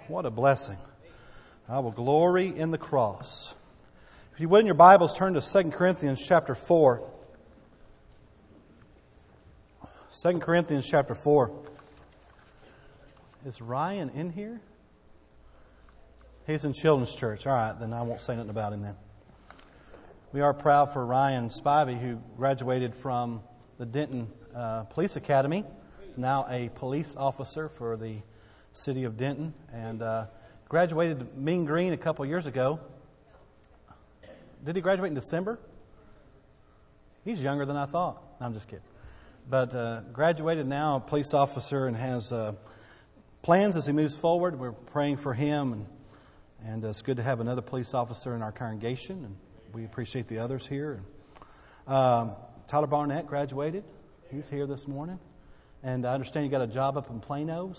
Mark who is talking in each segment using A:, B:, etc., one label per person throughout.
A: What a blessing. I will glory in the cross. If you would in your Bibles, turn to 2 Corinthians chapter 4. 2 Corinthians chapter 4. Is Ryan in here? He's in Children's Church. All right, then I won't say nothing about him then. We are proud for Ryan Spivey, who graduated from the Denton Police Academy. He's now a police officer for the city of Denton, and graduated Mean Green a couple years ago. Did he graduate in December? He's younger than I thought. No, I'm just kidding. But graduated now, a police officer, and has plans as he moves forward. We're praying for him, and it's good to have another police officer in our congregation, and we appreciate the others here. Tyler Barnett graduated. He's here this morning. And I understand you got a job up in Plano.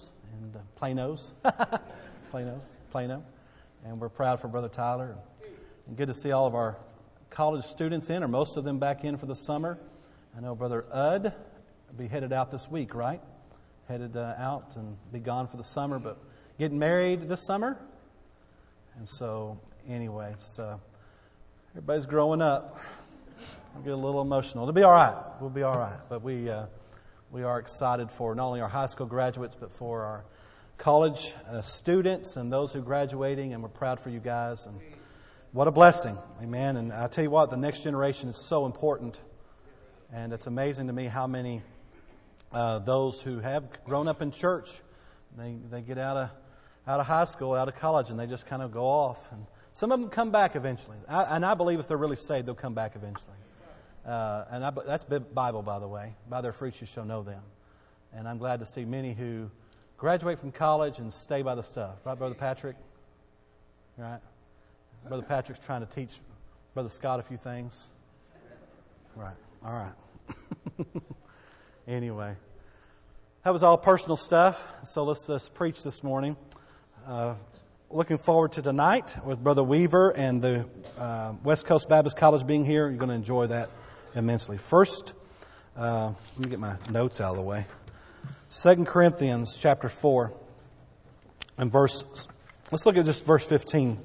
A: And we're proud for Brother Tyler. And good to see all of our college students in, or most of them back in for the summer. I know Brother Ud will be headed out this week, right? Headed out and be gone for the summer, but getting married this summer. And so, anyway, everybody's growing up. I'll get a little emotional. It'll be all right. We'll be all right. But we are excited for not only our high school graduates, but for our college students and those who are graduating, and we're proud for you guys. And what a blessing. Amen. And I tell you what, the next generation is so important. And it's amazing to me how many those who have grown up in church, they get out of high school, out of college, and they just kind of go off. And some of them come back eventually. And I believe if they're really saved, they'll come back eventually. That's Bible, by the way. By their fruits you shall know them. And I'm glad to see many who graduate from college and stay by the stuff. Right, Brother Patrick? Right? Brother Patrick's trying to teach Brother Scott a few things. Right. All right. Anyway. That was all personal stuff. So let's preach this morning. Looking forward to tonight with Brother Weaver and the West Coast Baptist College being here. You're going to enjoy that immensely. First, let me get my notes out of the way. 2 Corinthians chapter 4 and let's look at just verse 15.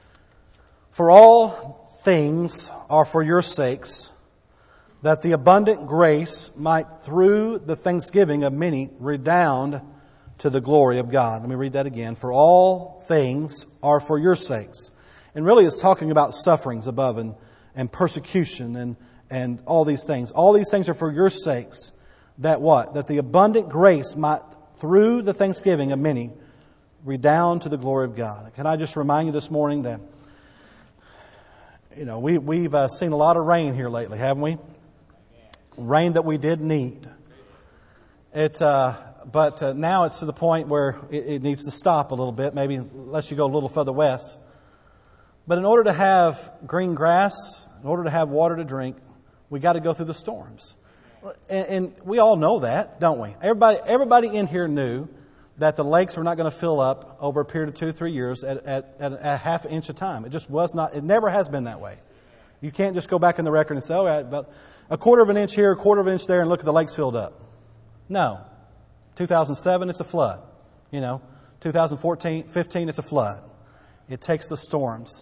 A: For all things are for your sakes, that the abundant grace might through the thanksgiving of many redound to the glory of God. Let me read that again. For all things are for your sakes. And really it's talking about sufferings above and persecution and all these things. All these things are for your sakes. That what? That the abundant grace might, through the thanksgiving of many, redound to the glory of God. Can I just remind you this morning that, we've seen a lot of rain here lately, haven't we? Rain that we did need. But now it's to the point where it needs to stop a little bit, maybe unless you go a little further west. But in order to have green grass, in order to have water to drink, we got to go through the storms. And we all know that, don't we? Everybody in here knew that the lakes were not going to fill up over a period of 2-3 years at a half an inch a time. It just was not. It never has been that way. You can't just go back in the record and say, all right, but a quarter of an inch here, a quarter of an inch there, and look at the lakes filled up. No. 2007, it's a flood. 2014, 15, it's a flood. It takes the storms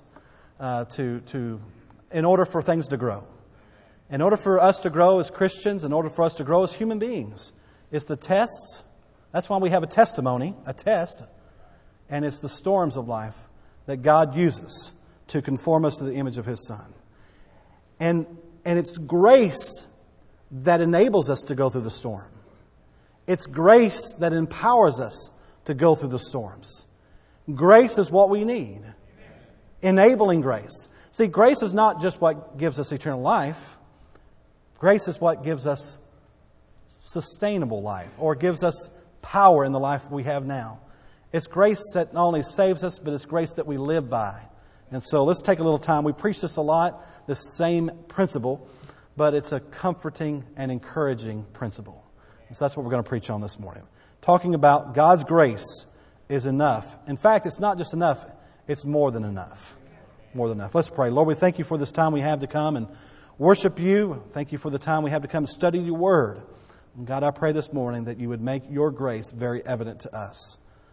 A: in order for things to grow. In order for us to grow as Christians, in order for us to grow as human beings, it's the tests. That's why we have a testimony, a test, and it's the storms of life that God uses to conform us to the image of His Son. And it's grace that enables us to go through the storm. It's grace that empowers us to go through the storms. Grace is what we need. Enabling grace. See, grace is not just what gives us eternal life. Grace is what gives us sustainable life, or gives us power in the life we have now. It's grace that not only saves us, but it's grace that we live by. And so let's take a little time. We preach this a lot, this same principle, but it's a comforting and encouraging principle. So that's what we're going to preach on this morning. Talking about God's grace is enough. In fact, it's not just enough, it's more than enough. More than enough. Let's pray. Lord, we thank You for this time we have to come and worship You. Thank You for the time we have to come study Your Word. And God, I pray this morning that You would make Your grace very evident to us.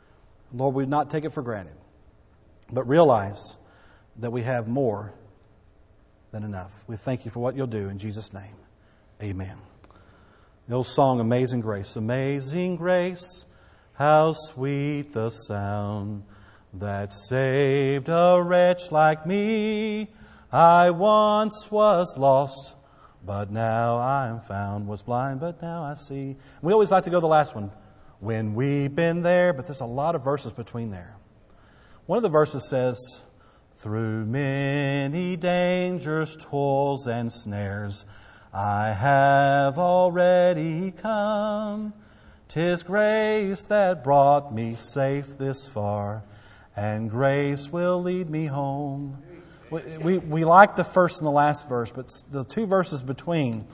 A: Lord, we do not take it for granted, but realize that we have more than enough. We thank you for what you'll do in Jesus' name. Amen. The old song, Amazing Grace. Amazing grace, how sweet the sound that saved a wretch like me. I once was lost, but now I am found. Was blind, but now I see. We always like to go to the last one. When we've been there, but there's a lot of verses between there. One of the verses says, through many dangers, toils, and snares, I have already come. 'Tis grace that brought me safe this far, and grace will lead me home. We like the first and the last verse, but the two verses between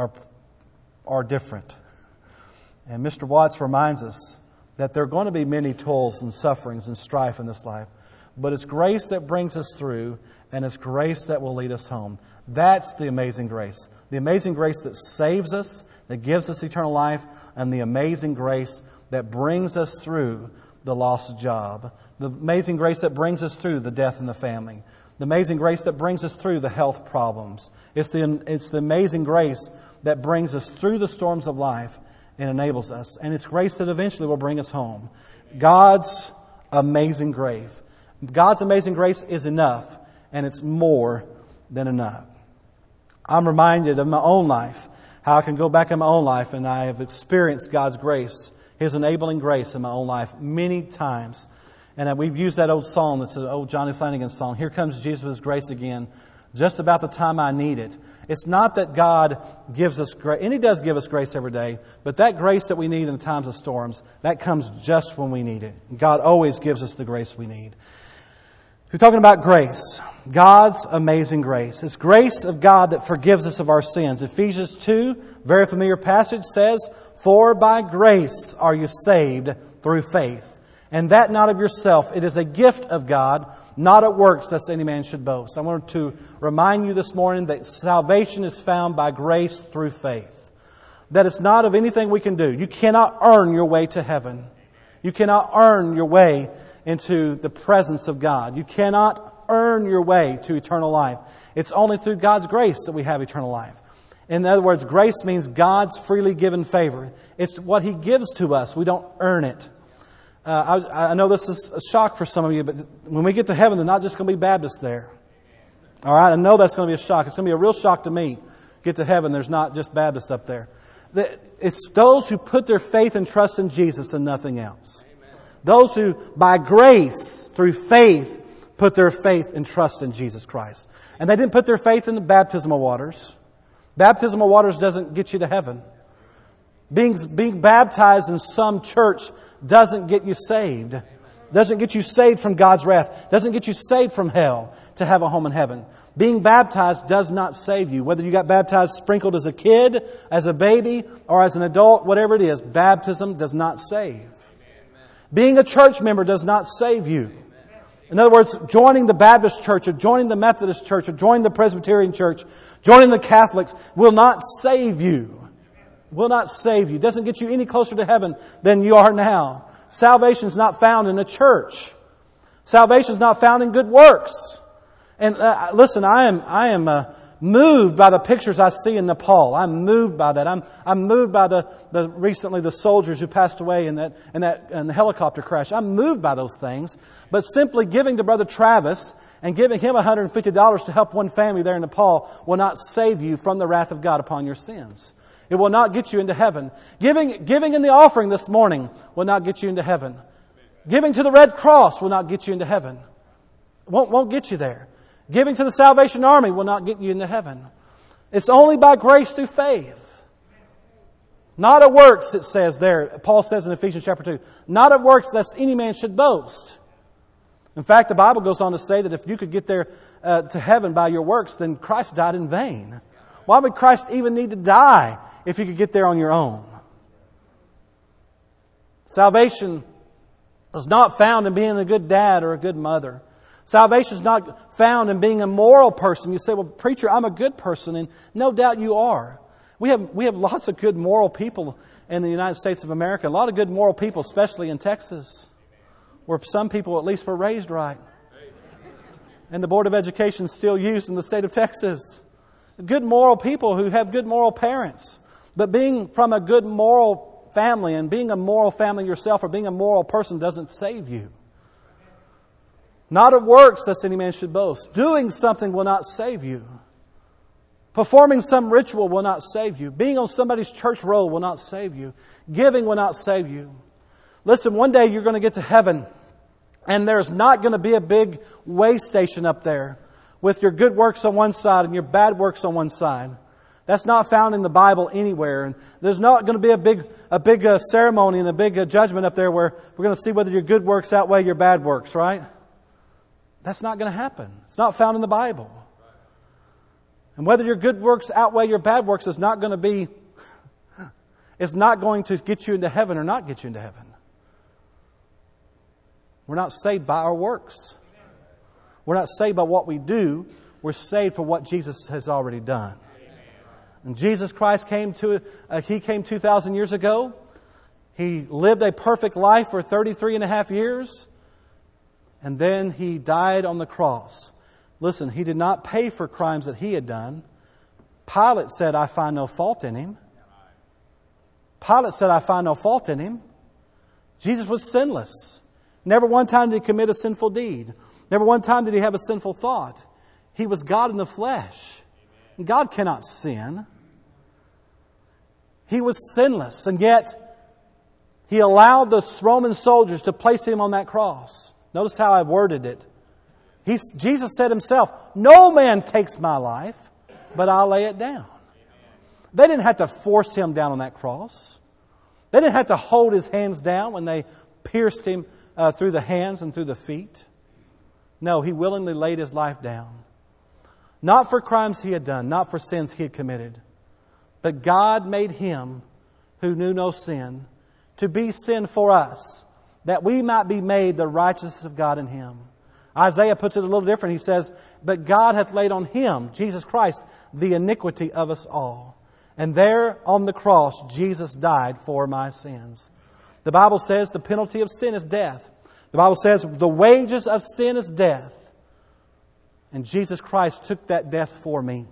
A: are different. And Mr. Watts reminds us that there are going to be many toils and sufferings and strife in this life. But it's grace that brings us through, and it's grace that will lead us home. That's the amazing grace. The amazing grace that saves us, that gives us eternal life, and the amazing grace that brings us through the lost job. The amazing grace that brings us through the death in the family. The amazing grace that brings us through the health problems. It's the amazing grace that brings us through the storms of life and enables us. And it's grace that eventually will bring us home. God's amazing grace. God's amazing grace is enough, and it's more than enough. I'm reminded of my own life, how I can go back in my own life, and I have experienced God's grace, His enabling grace in my own life many times. And we've used that old song, that's an old Johnny Flanagan song, Here Comes Jesus with His Grace Again, just about the time I need it. It's not that God gives us grace, and He does give us grace every day, but that grace that we need in the times of storms, that comes just when we need it. God always gives us the grace we need. We're talking about grace, God's amazing grace. It's grace of God that forgives us of our sins. Ephesians 2, very familiar passage, says, For by grace are you saved through faith, and that not of yourself. It is a gift of God, not of works, lest any man should boast. I want to remind you this morning that salvation is found by grace through faith. That it's not of anything we can do. You cannot earn your way to heaven. You cannot earn your way into the presence of God. You cannot earn your way to eternal life. It's only through God's grace that we have eternal life. In other words, grace means God's freely given favor. It's what He gives to us. We don't earn it. I know this is a shock for some of you, but when we get to heaven, they're not just going to be Baptists there. All right? I know that's going to be a shock. It's going to be a real shock to me. Get to heaven, there's not just Baptists up there. It's those who put their faith and trust in Jesus and nothing else. Those who, by grace, through faith, put their faith and trust in Jesus Christ. And they didn't put their faith in the baptismal waters. Baptismal waters doesn't get you to heaven. Being baptized in some church doesn't get you saved. Doesn't get you saved from God's wrath. Doesn't get you saved from hell to have a home in heaven. Being baptized does not save you. Whether you got baptized, sprinkled as a kid, as a baby, or as an adult, whatever it is, baptism does not save. Being a church member does not save you. In other words, joining the Baptist church or joining the Methodist church or joining the Presbyterian church, joining the Catholics will not save you. Will not save you. It doesn't get you any closer to heaven than you are now. Salvation is not found in a church. Salvation is not found in good works. And listen, I am moved by the pictures I see in Nepal. I'm moved by that. I'm moved by the recently the soldiers who passed away in the helicopter crash. I'm moved by those things. But simply giving to Brother Travis and giving him $150 to help one family there in Nepal will not save you from the wrath of God upon your sins. It will not get you into heaven. Giving in the offering this morning will not get you into heaven. Giving to the Red Cross will not get you into heaven. Won't get you there. Giving to the Salvation Army will not get you into heaven. It's only by grace through faith. Not of works, it says there. Paul says in Ephesians chapter 2. Not of works, lest any man should boast. In fact, the Bible goes on to say that if you could get there to heaven by your works, then Christ died in vain. Why would Christ even need to die if you could get there on your own? Salvation is not found in being a good dad or a good mother. Salvation is not found in being a moral person. You say, well, preacher, I'm a good person. And no doubt you are. We have lots of good moral people in the United States of America. A lot of good moral people, especially in Texas. where some people at least were raised right. And the Board of Education is still used in the state of Texas. Good moral people who have good moral parents. But being from a good moral family and being a moral family yourself or being a moral person doesn't save you. Not of works, lest any man should boast. Doing something will not save you. Performing some ritual will not save you. Being on somebody's church roll will not save you. Giving will not save you. Listen, one day you're going to get to heaven, and there's not going to be a big weigh station up there with your good works on one side and your bad works on one side. That's not found in the Bible anywhere. And there's not going to be a big ceremony and a big judgment up there where we're going to see whether your good works outweigh your bad works, right? That's not going to happen. It's not found in the Bible. And whether your good works outweigh your bad works is not going to be, it's not going to get you into heaven or not get you into heaven. We're not saved by our works. We're not saved by what we do. We're saved for what Jesus has already done. And Jesus Christ came 2,000 years ago. He lived a perfect life for 33 and a half years. And then He died on the cross. Listen, He did not pay for crimes that He had done. Pilate said, I find no fault in Him. Pilate said, I find no fault in Him. Jesus was sinless. Never one time did He commit a sinful deed. Never one time did He have a sinful thought. He was God in the flesh. And God cannot sin. He was sinless, and yet He allowed the Roman soldiers to place Him on that cross. Notice how I worded it. Jesus said Himself, no man takes my life, but I'll lay it down. They didn't have to force Him down on that cross. They didn't have to hold His hands down when they pierced Him through the hands and through the feet. No, He willingly laid His life down. Not for crimes He had done, not for sins He had committed. But God made Him who knew no sin to be sin for us, that we might be made the righteousness of God in Him. Isaiah puts it a little different. He says, but God hath laid on Him, Jesus Christ, the iniquity of us all. And there on the cross, Jesus died for my sins. The Bible says the penalty of sin is death. The Bible says the wages of sin is death. And Jesus Christ took that death for me.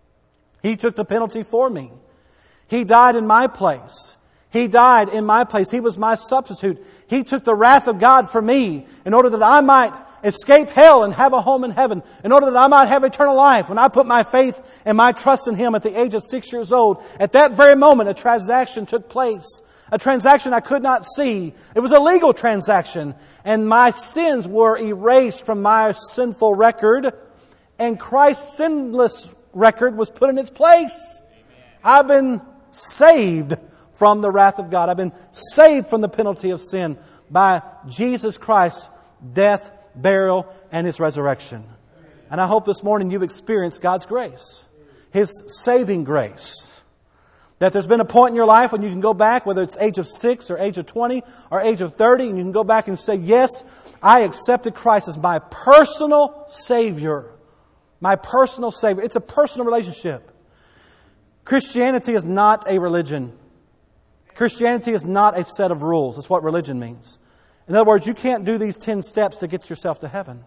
A: He took the penalty for me. He died in my place. He died in my place. He was my substitute. He took the wrath of God for me in order that I might escape hell and have a home in heaven. In order that I might have eternal life. When I put my faith and my trust in Him at the age of 6 years old, at that very moment a transaction took place. A transaction I could not see. It was a legal transaction. And my sins were erased from my sinful record. And Christ's sinless record was put in its place. I've been saved from the wrath of God. I've been saved from the penalty of sin by Jesus Christ's death, burial, and His resurrection. And I hope this morning you've experienced God's grace. His saving grace. That there's been a point in your life when you can go back, whether it's age of 6 or age of 20 or age of 30, and you can go back and say, yes, I accepted Christ as my personal Savior. My personal Savior. It's a personal relationship. Christianity is not a religion. Christianity is not a set of rules. That's what religion means. In other words, you can't do these 10 steps to get yourself to heaven.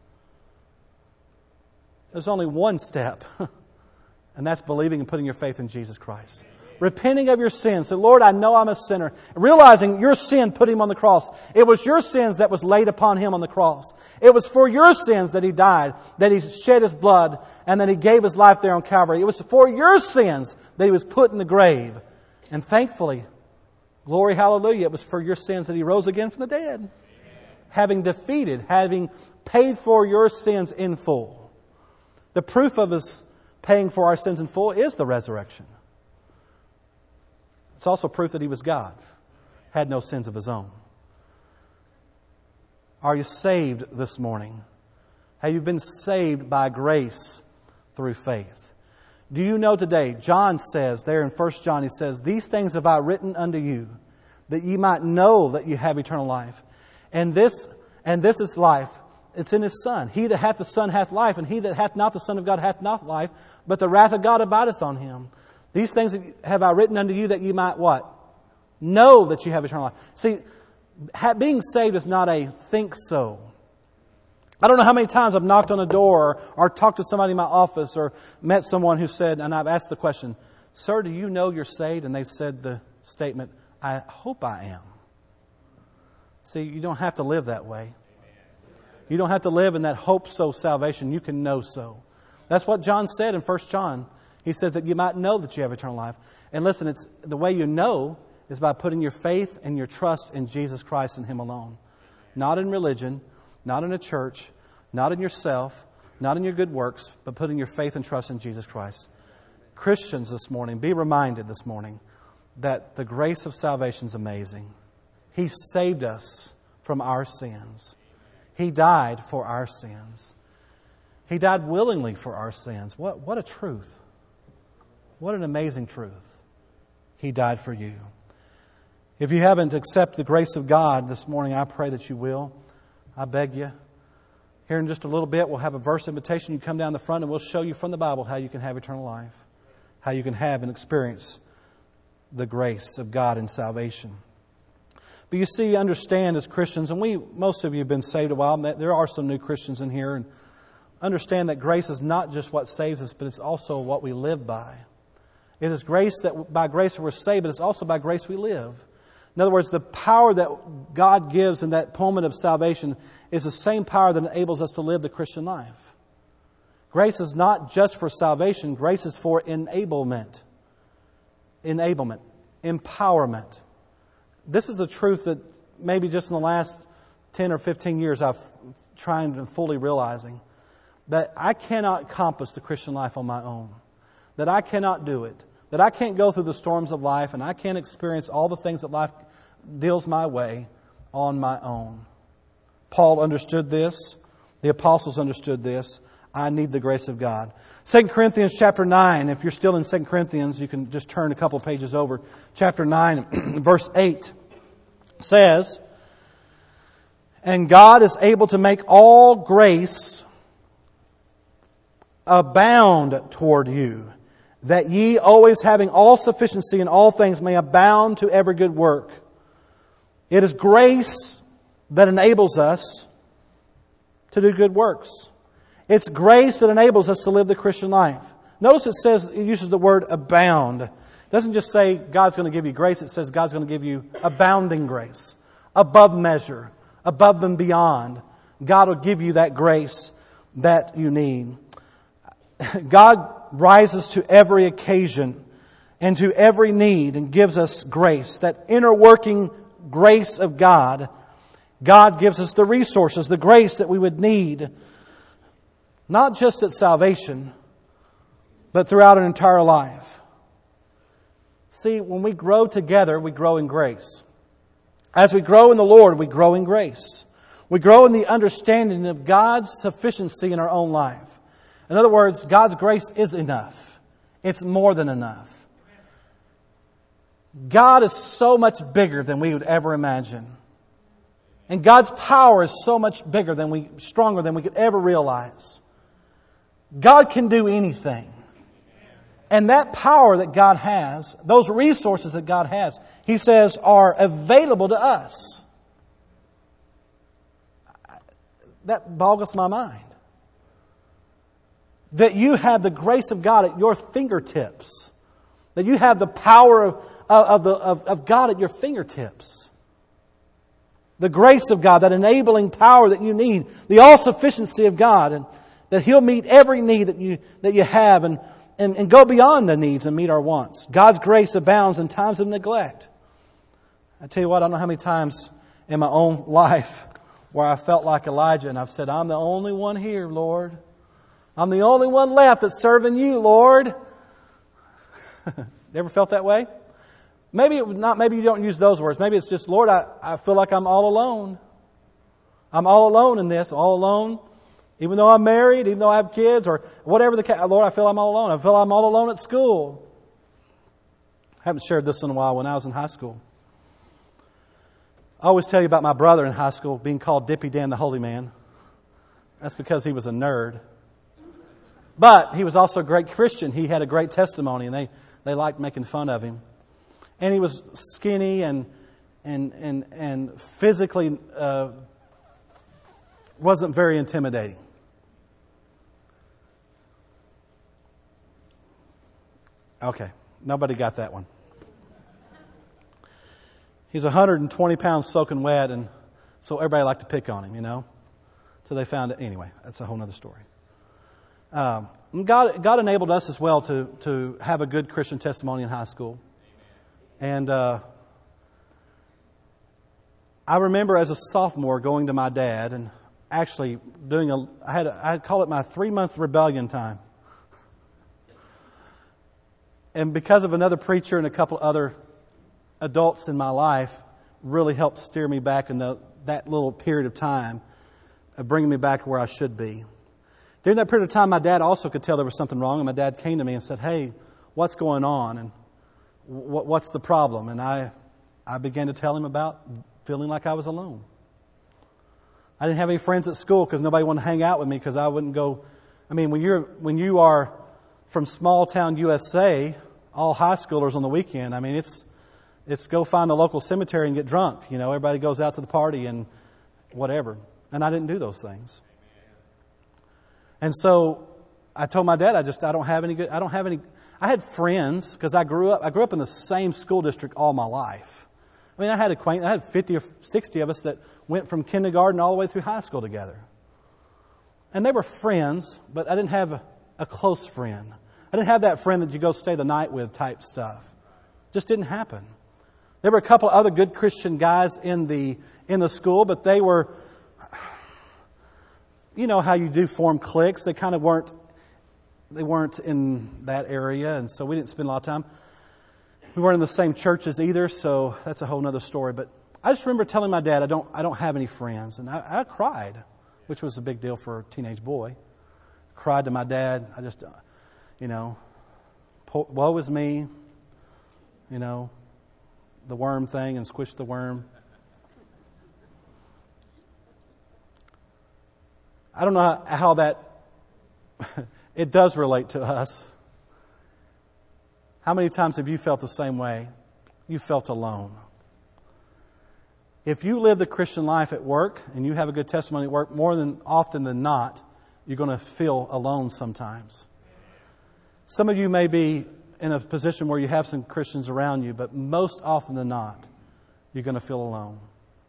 A: There's only one step, and that's believing and putting your faith in Jesus Christ. Repenting of your sins. Say, Lord, I know I'm a sinner. Realizing your sin put Him on the cross. It was your sins that was laid upon Him on the cross. It was for your sins that He died, that He shed His blood, and that He gave His life there on Calvary. It was for your sins that He was put in the grave. And thankfully, glory, hallelujah, it was for your sins that He rose again from the dead. Amen. Having paid for your sins in full. The proof of His paying for our sins in full is the resurrection. It's also proof that He was God, had no sins of His own. Are you saved this morning? Have you been saved by grace through faith? Do you know today, John says there in 1 John, he says, these things have I written unto you, that ye might know that you have eternal life. And this is life. It's in His Son. He that hath the Son hath life, and he that hath not the Son of God hath not life, but the wrath of God abideth on him. These things have I written unto you that ye might what? Know that you have eternal life. See, Being saved is not a think so. I don't know how many times I've knocked on a door or talked to somebody in my office or met someone who said, and I've asked the question, "Sir, do you know you're saved?" And they've said the statement, "I hope I am." See, you don't have to live that way. You don't have to live in that hope so salvation. You can know so. That's what John said in 1 John. He said that you might know that you have eternal life. And listen, it's the way you know is by putting your faith and your trust in Jesus Christ and Him alone. Not in religion, not in a church, not in yourself, not in your good works, but putting your faith and trust in Jesus Christ. Christians this morning, be reminded this morning that the grace of salvation is amazing. He saved us from our sins. He died for our sins. He died willingly for our sins. What a truth. What an amazing truth. He died for you. If you haven't accepted the grace of God this morning, I pray that you will. I beg you. Here in just a little bit, we'll have a verse invitation. You come down the front and we'll show you from the Bible how you can have eternal life. How you can have and experience the grace of God in salvation. But you see, understand as Christians, and most of you have been saved a while, there are some new Christians in here, and understand that grace is not just what saves us, but it's also what we live by. It is grace that by grace we're saved, but it's also by grace we live. In other words, the power that God gives in that moment of salvation is the same power that enables us to live the Christian life. Grace is not just for salvation. Grace is for enablement. Enablement. Empowerment. This is a truth that maybe just in the last 10 or 15 years I've tried and fully realizing. That I cannot accomplish the Christian life on my own. That I cannot do it. That I can't go through the storms of life and I can't experience all the things that life deals my way on my own. Paul understood this. The apostles understood this. I need the grace of God. 2 Corinthians chapter 9. If you're still in 2 Corinthians, you can just turn a couple of pages over. Chapter 9, verse 8 says, "And God is able to make all grace abound toward you, that ye always having all sufficiency in all things may abound to every good work." It is grace that enables us to do good works. It's grace that enables us to live the Christian life. Notice it uses the word abound. It doesn't just say God's going to give you grace. It says God's going to give you abounding grace. Above measure. Above and beyond. God will give you that grace that you need. God rises to every occasion and to every need and gives us grace. That inner working grace of God. God gives us the resources, the grace that we would need. Not just at salvation, but throughout an entire life. See, when we grow together, we grow in grace. As we grow in the Lord, we grow in grace. We grow in the understanding of God's sufficiency in our own life. In other words, God's grace is enough. It's more than enough. God is so much bigger than we would ever imagine. And God's power is so much bigger stronger than we could ever realize. God can do anything. And that power that God has, those resources that God has, He says are available to us. That boggles my mind. That you have the grace of God at your fingertips. That you have the power of God at your fingertips. The grace of God, that enabling power that you need. The all-sufficiency of God. And that He'll meet every need that you have and go beyond the needs and meet our wants. God's grace abounds in times of neglect. I tell you what, I don't know how many times in my own life where I felt like Elijah and I've said, "I'm the only one here, Lord. I'm the only one left that's serving you, Lord." You ever felt that way? Maybe you don't use those words. Maybe it's just, "Lord, I feel like I'm all alone. I'm all alone in this, all alone. Even though I'm married, even though I have kids, or whatever the case, Lord, I feel I'm all alone. I feel I'm all alone at school." I haven't shared this in a while. When I was in high school, I always tell you about my brother in high school being called Dippy Dan the Holy Man. That's because he was a nerd. But he was also a great Christian. He had a great testimony, and they liked making fun of him. And he was skinny, and and physically wasn't very intimidating. Okay, nobody got that one. He's 120 pounds soaking wet, and so everybody liked to pick on him, So they found it. Anyway, that's a whole other story. God enabled us as well to have a good Christian testimony in high school. And I remember as a sophomore going to my dad and actually doing I'd call it my 3-month rebellion time. And because of another preacher and a couple other adults in my life really helped steer me back in that little period of time, bringing me back where I should be. During that period of time, my dad also could tell there was something wrong, and my dad came to me and said, "Hey, what's going on? And what's the problem?" And I began to tell him about feeling like I was alone. I didn't have any friends at school because nobody wanted to hang out with me because I wouldn't go. I mean, when you are from small town USA, all high schoolers on the weekend, I mean, it's go find a local cemetery and get drunk. Everybody goes out to the party and whatever. And I didn't do those things. And so I told my dad, I don't have any. I had friends because I grew up in the same school district all my life. I mean, I had 50 or 60 of us that went from kindergarten all the way through high school together. And they were friends, but I didn't have a close friend. I didn't have that friend that you go stay the night with type stuff. Just didn't happen. There were a couple of other good Christian guys in the school, but they were, you know how you do form cliques. They kind of weren't in that area, and so we didn't spend a lot of time. We weren't in the same churches either, so that's a whole other story. But I just remember telling my dad, I don't have any friends, and I cried, which was a big deal for a teenage boy. Cried to my dad. I just, woe is me, the worm thing and squish the worm. I don't know how that, it does relate to us. How many times have you felt the same way? You felt alone. If you live the Christian life at work and you have a good testimony at work, more than often than not, you're going to feel alone sometimes. Some of you may be in a position where you have some Christians around you, but most often than not, you're going to feel alone.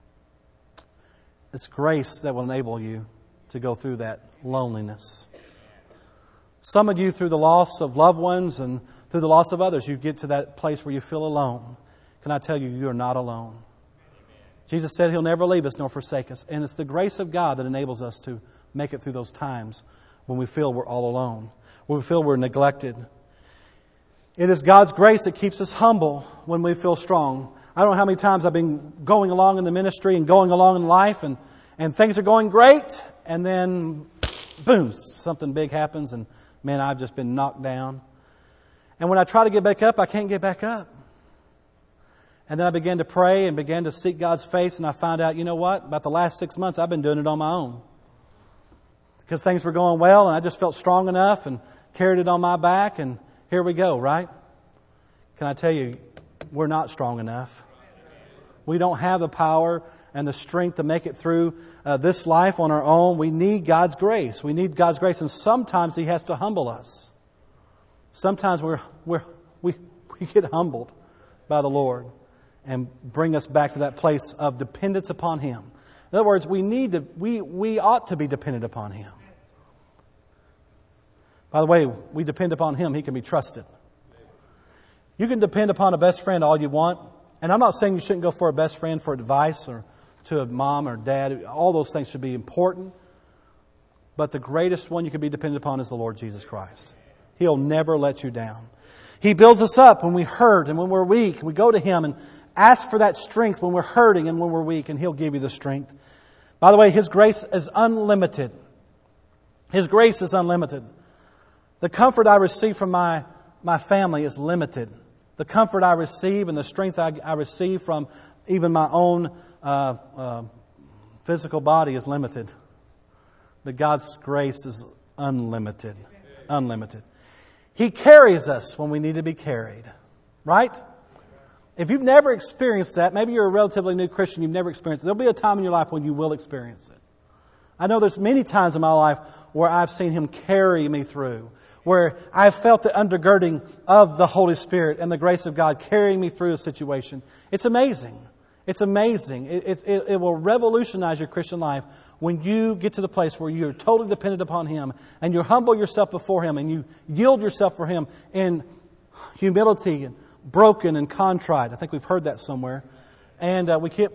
A: It's grace that will enable you to go through that loneliness. Some of you, through the loss of loved ones and through the loss of others, you get to that place where you feel alone. Can I tell you, you are not alone. Jesus said He'll never leave us nor forsake us. And it's the grace of God that enables us to make it through those times when we feel we're all alone, when we feel we're neglected. It is God's grace that keeps us humble when we feel strong. I don't know how many times I've been going along in the ministry and going along in life and things are going great, and then, boom, something big happens, and man, I've just been knocked down. And when I try to get back up, I can't get back up. And then I began to pray and began to seek God's face, and I found out, you know what? About the last 6 months, I've been doing it on my own. Because things were going well, and I just felt strong enough and carried it on my back, and here we go, right? Can I tell you, we're not strong enough. We don't have the power and the strength to make it through this life on our own. We need God's grace. We need God's grace, and sometimes He has to humble us. Sometimes we get humbled by the Lord and bring us back to that place of dependence upon Him. In other words, we ought to be dependent upon Him. By the way, we depend upon Him. He can be trusted. You can depend upon a best friend all you want. And I'm not saying you shouldn't go for a best friend for advice or to a mom or dad. All those things should be important. But the greatest one you can be dependent upon is the Lord Jesus Christ. He'll never let you down. He builds us up when we hurt and when we're weak. We go to Him and ask for that strength when we're hurting and when we're weak, and He'll give you the strength. By the way, His grace is unlimited. His grace is unlimited. The comfort I receive from my family is limited. The comfort I receive and the strength I receive from even my own physical body is limited. But God's grace is unlimited. Unlimited. He carries us when we need to be carried. Right? If you've never experienced that, maybe you're a relatively new Christian, you've never experienced it, there'll be a time in your life when you will experience it. I know there's many times in my life where I've seen Him carry me through, where I've felt the undergirding of the Holy Spirit and the grace of God carrying me through a situation. It's amazing. It's amazing. It will revolutionize your Christian life when you get to the place where you're totally dependent upon Him and you humble yourself before Him and you yield yourself for Him in humility and broken and contrite. I think we've heard that somewhere. And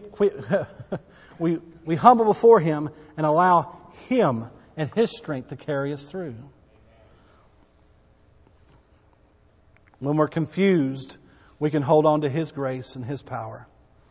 A: we humble before Him and allow Him and His strength to carry us through. When we're confused, we can hold on to His grace and His power.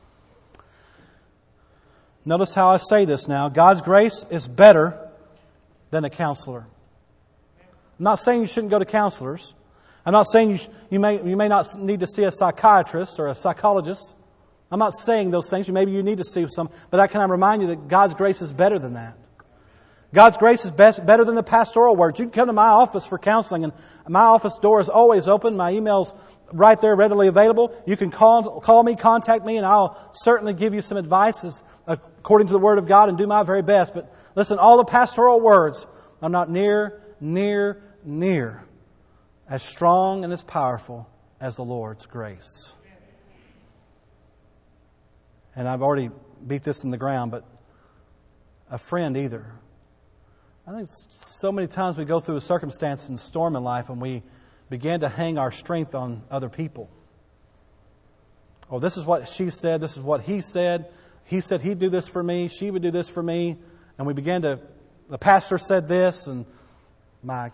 A: Notice how I say this now. God's grace is better than a counselor. I'm not saying you shouldn't go to counselors. I'm not saying you may not need to see a psychiatrist or a psychologist. I'm not saying those things. Maybe you need to see some. But I can remind you that God's grace is better than that. God's grace is better than the pastoral words. You can come to my office for counseling, and my office door is always open. My email's right there, readily available. You can call me, contact me, and I'll certainly give you some advice according to the Word of God and do my very best. But listen, all the pastoral words are not near as strong and as powerful as the Lord's grace. And I've already beat this in the ground, but a friend either. I think so many times we go through a circumstance and storm in life and we begin to hang our strength on other people. Oh, this is what she said. This is what he said. He said he'd do this for me. She would do this for me. And we began to, the pastor said this and my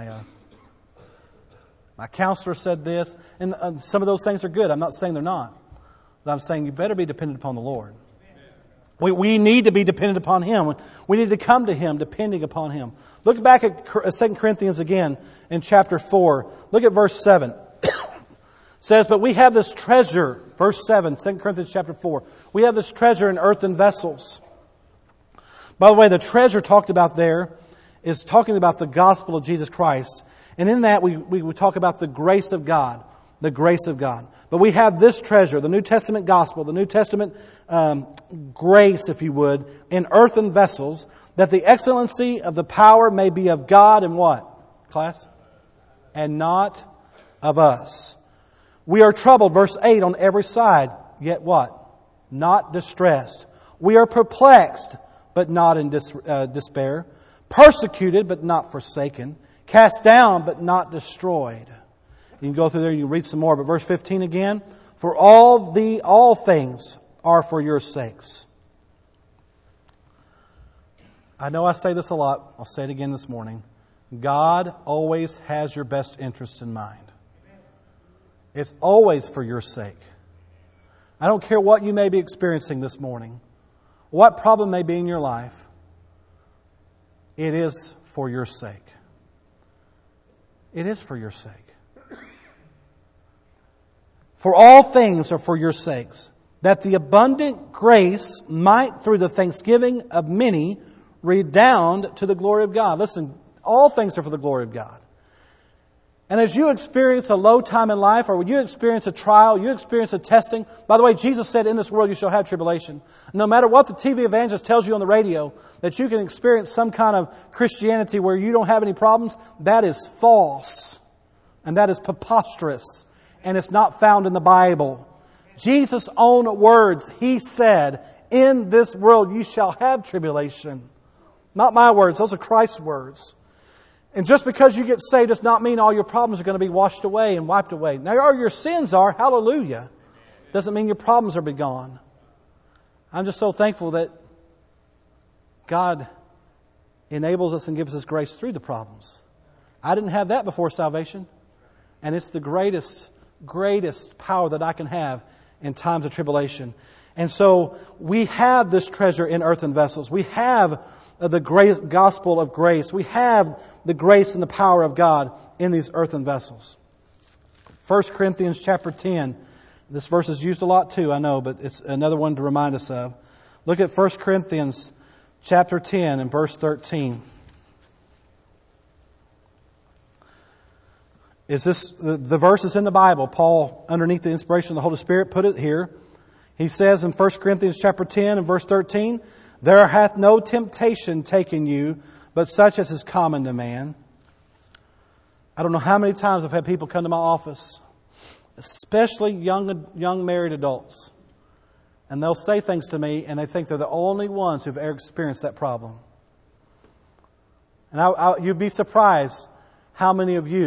A: counselor said this. And some of those things are good. I'm not saying they're not. But I'm saying you better be dependent upon the Lord. We need to be dependent upon Him. We need to come to Him depending upon Him. Look back at 2 Corinthians again in chapter 4. Look at verse 7. It says, but we have this treasure, verse 7, 2 Corinthians chapter 4. We have this treasure in earthen vessels. By the way, the treasure talked about there is talking about the gospel of Jesus Christ. And in that we talk about the grace of God. The grace of God. But we have this treasure, the New Testament gospel, the New Testament grace, if you would, in earthen vessels, that the excellency of the power may be of God and what? Class? And not of us. We are troubled, verse 8, on every side, yet what? Not distressed. We are perplexed, but not in despair. Persecuted, but not forsaken. Cast down, but not destroyed. You can go through there and you can read some more. But verse 15 again. For all things are for your sakes. I know I say this a lot. I'll say it again this morning. God always has your best interests in mind. It's always for your sake. I don't care what you may be experiencing this morning. What problem may be in your life. It is for your sake. It is for your sake. For all things are for your sakes, that the abundant grace might, through the thanksgiving of many, redound to the glory of God. Listen, all things are for the glory of God. And as you experience a low time in life, or when you experience a trial, you experience a testing. By the way, Jesus said, in this world you shall have tribulation. No matter what the TV evangelist tells you on the radio, that you can experience some kind of Christianity where you don't have any problems, that is false. And that is preposterous. And it's not found in the Bible. Jesus' own words, He said, in this world you shall have tribulation. Not my words, those are Christ's words. And just because you get saved does not mean all your problems are going to be washed away and wiped away. Now, all your sins are, hallelujah. Doesn't mean your problems are be gone. I'm just so thankful that God enables us and gives us grace through the problems. I didn't have that before salvation. And it's the greatest power that I can have in times of tribulation. And so we have this treasure in earthen vessels. We have the great gospel of grace. We have the grace and the power of God in these earthen vessels. 1 Corinthians chapter 10. This verse is used a lot too, I know, but it's another one to remind us of. Look at 1 Corinthians chapter 10 and verse 13. is this, the verse is in the Bible. Paul, underneath the inspiration of the Holy Spirit, put it here. He says in 1 Corinthians chapter 10 and verse 13, "There hath no temptation taken you, but such as is common to man." I don't know how many times I've had people come to my office, especially young married adults, and they'll say things to me, and they think they're the only ones who've ever experienced that problem. And you'd be surprised how many of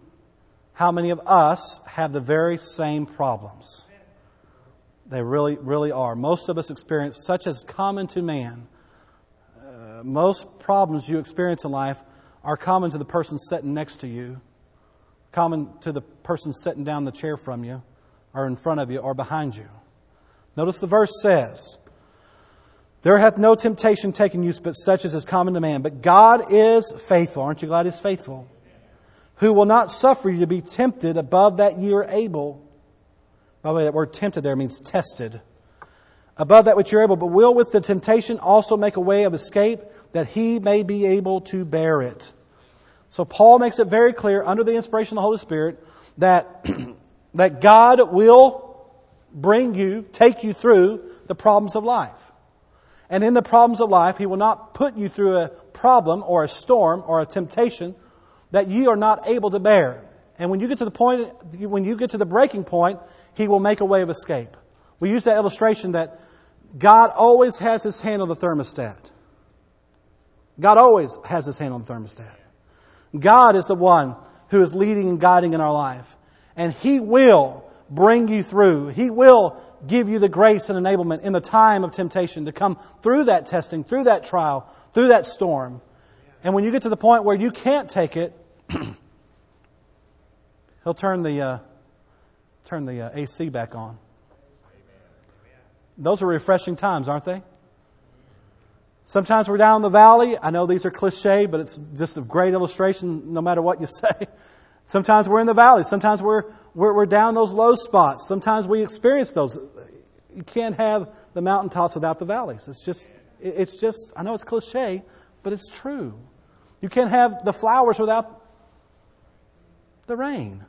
A: us have the very same problems. They really, really are. Most of us experience such as common to man. Most problems you experience in life are common to the person sitting next to you, common to the person sitting down the chair from you, or in front of you, or behind you. Notice the verse says, "There hath no temptation taken you, but such as is common to man. But God is faithful." Aren't you glad He's faithful? "Who will not suffer you to be tempted above that ye are able." By the way, that word tempted there means tested. "Above that which you're able, but will with the temptation also make a way of escape, that He may be able to bear it." So Paul makes it very clear, under the inspiration of the Holy Spirit, that God will take you through the problems of life. And in the problems of life, He will not put you through a problem or a storm or a temptation that you are not able to bear. And when you get to the breaking point, He will make a way of escape. We use that illustration that God always has His hand on the thermostat. God always has His hand on the thermostat. God is the one who is leading and guiding in our life. And He will bring you through. He will give you the grace and enablement in the time of temptation to come through that testing, through that trial, through that storm. And when you get to the point where you can't take it, He'll turn the AC back on. Those are refreshing times, aren't they? Sometimes we're down in the valley. I know these are cliche, but it's just a great illustration no matter what you say. Sometimes we're in the valley. Sometimes we're down those low spots. Sometimes we experience those. You can't have the mountaintops without the valleys. It's just, I know it's cliche, but it's true. You can't have the flowers without the rain.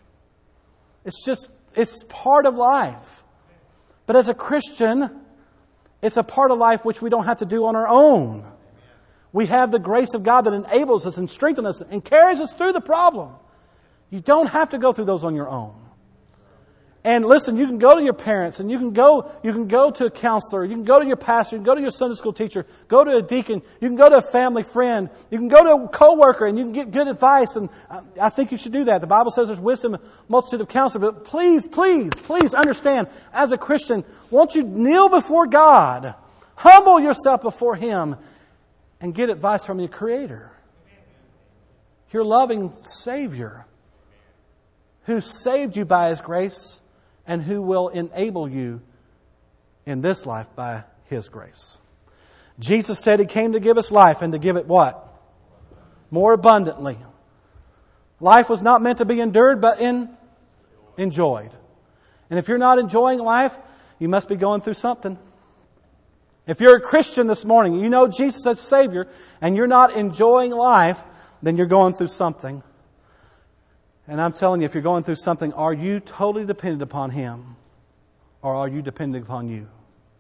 A: It's part of life. But as a Christian, it's a part of life which we don't have to do on our own. We have the grace of God that enables us and strengthens us and carries us through the problem. You don't have to go through those on your own. And listen, you can go to your parents and you can go to a counselor, you can go to your pastor, you can go to your Sunday school teacher, go to a deacon, you can go to a family friend, you can go to a coworker and you can get good advice, and I think you should do that. The Bible says there's wisdom in a multitude of counselors, but please understand, as a Christian, won't you kneel before God, humble yourself before Him, and get advice from your Creator, your loving Savior, who saved you by His grace and who will enable you in this life by His grace. Jesus said He came to give us life and to give it what? More abundantly. Life was not meant to be endured, but enjoyed. And if you're not enjoying life, you must be going through something. If you're a Christian this morning, you know Jesus as Savior, and you're not enjoying life, then you're going through something. And I'm telling you, if you're going through something, are you totally dependent upon Him? Or are you dependent upon you?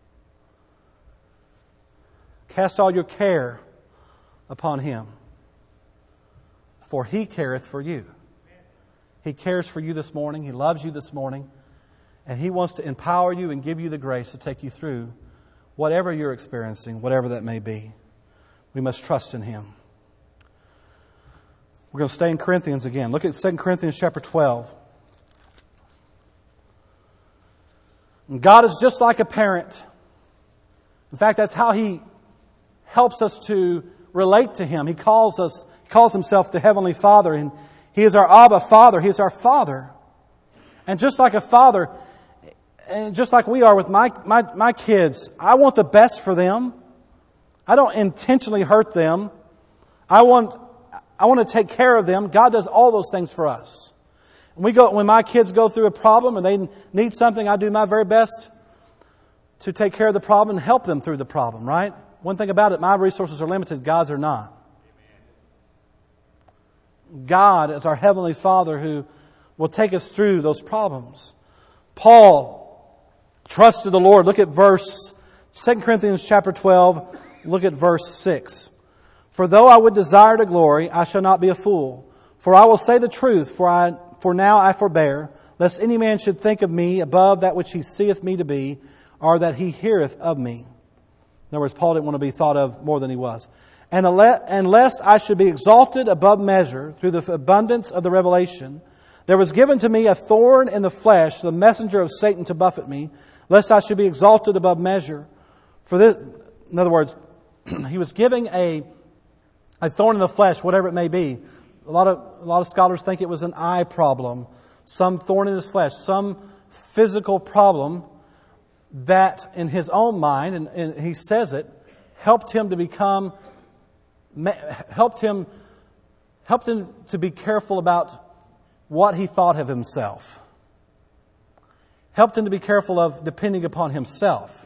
A: Cast all your care upon Him, for He careth for you. He cares for you this morning. He loves you this morning. And He wants to empower you and give you the grace to take you through whatever you're experiencing, whatever that may be. We must trust in Him. We're going to stay in Corinthians again. Look at 2 Corinthians chapter 12. And God is just like a parent. In fact, that's how He helps us to relate to Him. He calls Himself the Heavenly Father, and He is our Abba Father. He is our Father. And just like a father, and just like we are with my kids, I want the best for them. I don't intentionally hurt them. I want to take care of them. God does all those things for us. When my kids go through a problem and they need something, I do my very best to take care of the problem and help them through the problem, right? One thing about it, my resources are limited, God's are not. God as our Heavenly Father who will take us through those problems. Paul trusted the Lord. Look at 2 Corinthians chapter 12, look at verse 6. For though I would desire to glory, I shall not be a fool. For I will say the truth, for now I forbear, lest any man should think of me above that which he seeth me to be, or that he heareth of me. In other words, Paul didn't want to be thought of more than he was. And lest I should be exalted above measure through the abundance of the revelation, there was given to me a thorn in the flesh, the messenger of Satan to buffet me, lest I should be exalted above measure. For this, in other words, he was giving a thorn in the flesh, whatever it may be. A lot of scholars think it was an eye problem, some thorn in his flesh, some physical problem that in his own mind, and he says it, helped him to be careful about what he thought of himself. Helped him to be careful of depending upon himself.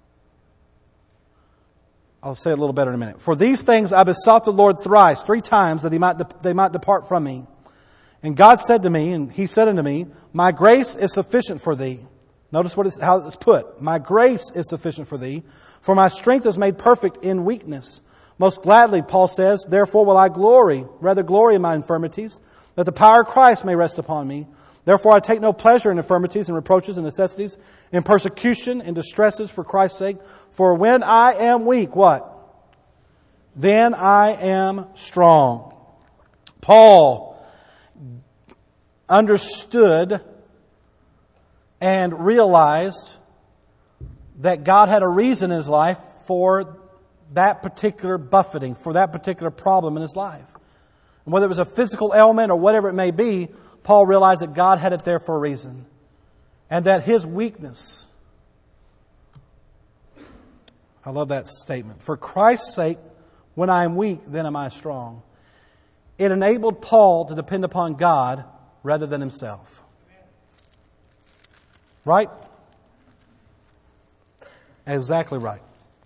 A: I'll say it a little better in a minute. For these things I besought the Lord thrice, 3 times, that they might depart from me. And God said to me, and He said unto me, My grace is sufficient for thee. Notice how it's put. My grace is sufficient for thee, for my strength is made perfect in weakness. Most gladly, Paul says, therefore will I rather glory in my infirmities, that the power of Christ may rest upon me. Therefore I take no pleasure in infirmities and reproaches and necessities, in persecution and distresses for Christ's sake. For when I am weak, what? Then I am strong. Paul understood and realized that God had a reason in his life for that particular buffeting, for that particular problem in his life. And whether it was a physical ailment or whatever it may be, Paul realized that God had it there for a reason. And that his weakness, I love that statement, for Christ's sake, when I am weak, then am I strong. It enabled Paul to depend upon God rather than himself. Right? Exactly right.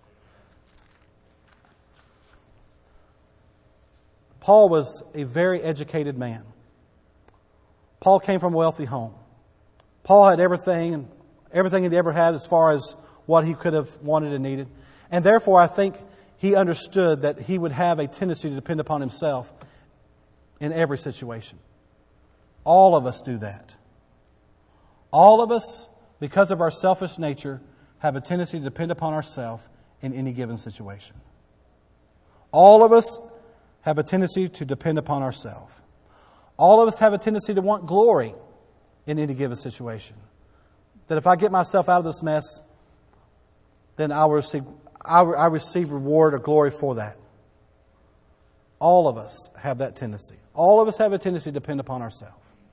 A: Paul was a very educated man. Paul came from a wealthy home. Paul had everything he'd ever had as far as what he could have wanted and needed. And therefore, I think he understood that he would have a tendency to depend upon himself in every situation. All of us do that. All of us, because of our selfish nature, have a tendency to depend upon ourselves in any given situation. All of us have a tendency to depend upon ourselves. All of us have a tendency to want glory in any given situation. That if I get myself out of this mess, then I receive reward or glory for that. All of us have that tendency. All of us have a tendency to depend upon ourselves.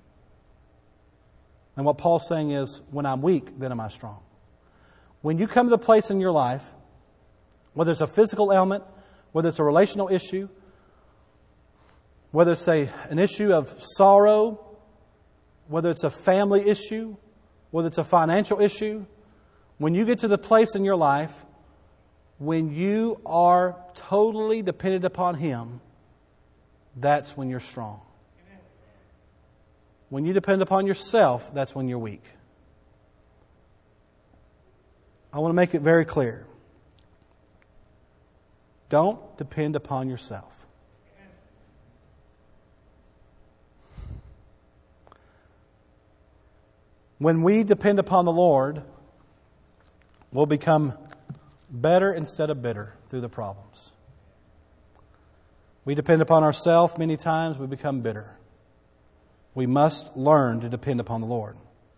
A: And what Paul's saying is, when I'm weak, then am I strong. When you come to the place in your life, whether it's a physical ailment, whether it's a relational issue, whether it's an issue of sorrow, whether it's a family issue, whether it's a financial issue, when you get to the place in your life when you are totally dependent upon Him, that's when you're strong. When you depend upon yourself, that's when you're weak. I want to make it very clear. Don't depend upon yourself. When we depend upon the Lord, we'll become better instead of bitter through the problems. We depend upon ourselves many times, we become bitter. We must learn to depend upon the Lord.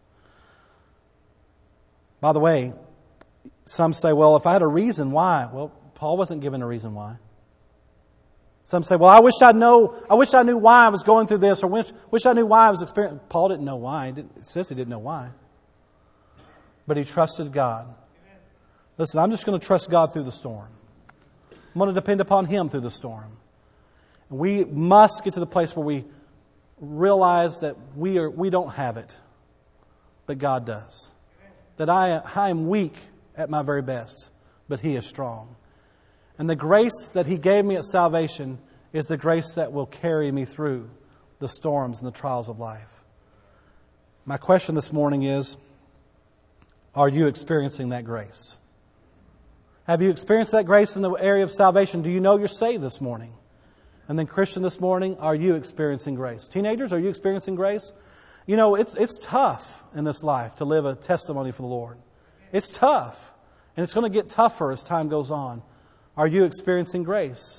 A: By the way, some say, well, if I had a reason why. Well, Paul wasn't given a reason why. Some say, well, I wish I knew why I was going through this, or wish I knew why I was experiencing. Paul didn't know why. It says he didn't know why. But he trusted God. Listen, I'm just going to trust God through the storm. I'm going to depend upon Him through the storm. And we must get to the place where we realize that we don't have it, but God does. That I am weak at my very best, but He is strong. And the grace that He gave me at salvation is the grace that will carry me through the storms and the trials of life. My question this morning is, are you experiencing that grace? Have you experienced that grace in the area of salvation? Do you know you're saved this morning? And then Christian this morning, are you experiencing grace? Teenagers, are you experiencing grace? You know, it's tough in this life to live a testimony for the Lord. It's tough. And it's going to get tougher as time goes on. Are you experiencing grace?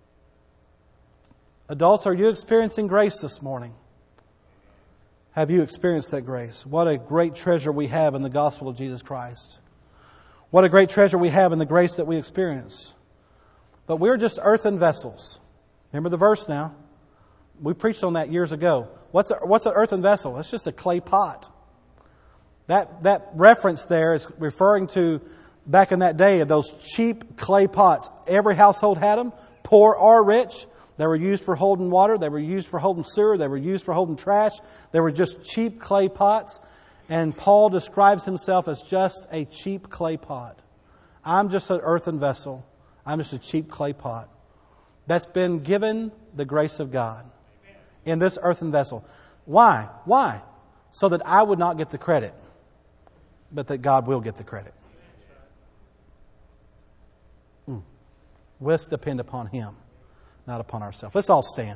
A: Adults, are you experiencing grace this morning? Have you experienced that grace? What a great treasure we have in the gospel of Jesus Christ. What a great treasure we have in the grace that we experience. But we're just earthen vessels. Remember the verse now? We preached on that years ago. What's an earthen vessel? It's just a clay pot. That reference there is referring to back in that day of those cheap clay pots. Every household had them, poor or rich. They were used for holding water. They were used for holding sewer. They were used for holding trash. They were just cheap clay pots. And Paul describes himself as just a cheap clay pot. I'm just an earthen vessel. I'm just a cheap clay pot that's been given the grace of God in this earthen vessel. Why? Why? So that I would not get the credit, but that God will get the credit. Let's depend upon Him, not upon ourselves. Let's all stand.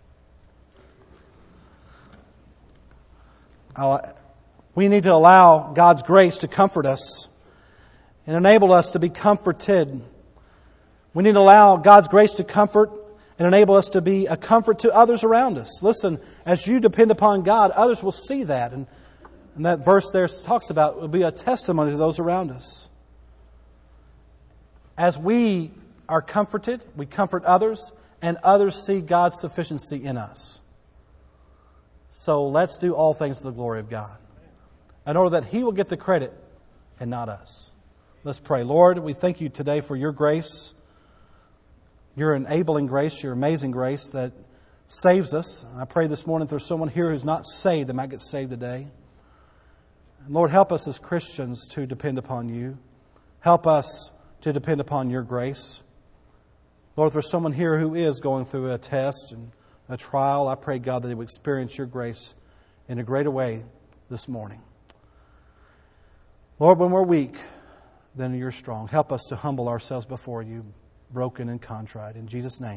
A: We need to allow God's grace to comfort us and enable us to be comforted. We need to allow God's grace to comfort and enable us to be a comfort to others around us. Listen, as you depend upon God, others will see that. And that verse there talks about it will be a testimony to those around us. As we are comforted, we comfort others, and others see God's sufficiency in us. So let's do all things to the glory of God, in order that He will get the credit and not us. Let's pray. Lord, we thank You today for Your grace, Your enabling grace, Your amazing grace that saves us. I pray this morning if there's someone here who's not saved, they might get saved today. And Lord, help us as Christians to depend upon You. Help us to depend upon Your grace. Lord, if there's someone here who is going through a test and a trial, I pray, God, that they would experience Your grace in a greater way this morning. Lord, when we're weak, then You're strong. Help us to humble ourselves before You, broken and contrite. In Jesus' name.